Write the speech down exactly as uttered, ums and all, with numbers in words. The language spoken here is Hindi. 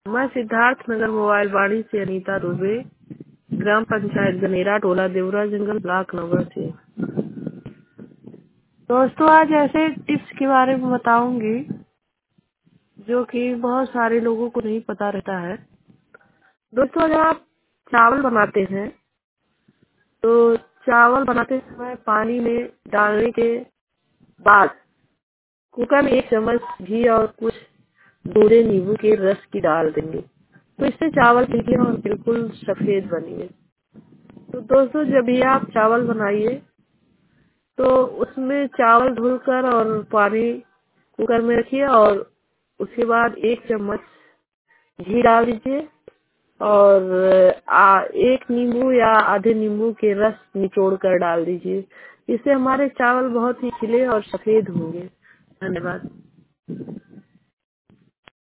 मैं सिद्धार्थ नगर मोबाइल वाणी से अनीता दुबे, ग्राम पंचायत गनेरा, टोला देवरा जंगल, ब्लॉक नगर से। दोस्तों, आज ऐसे टिप्स के बारे में बताऊंगी जो कि बहुत सारे लोगों को नहीं पता रहता है। दोस्तों, जब आप चावल बनाते हैं तो चावल बनाते समय पानी में डालने के बाद कुकर में एक चम्मच घी और कुछ दूधे नींबू के रस की डाल देंगे तो इससे चावल खिले और बिल्कुल सफेद बनिए। तो दोस्तों, जब भी आप चावल बनाइए तो उसमें चावल धुलकर और पानी कुकर में रखिए और उसके बाद एक चम्मच घी डाल दीजिए और आ, एक नींबू या आधे नींबू के रस निचोड़ कर डाल दीजिए। इससे हमारे चावल बहुत ही खिले और सफेद होंगे। धन्यवाद।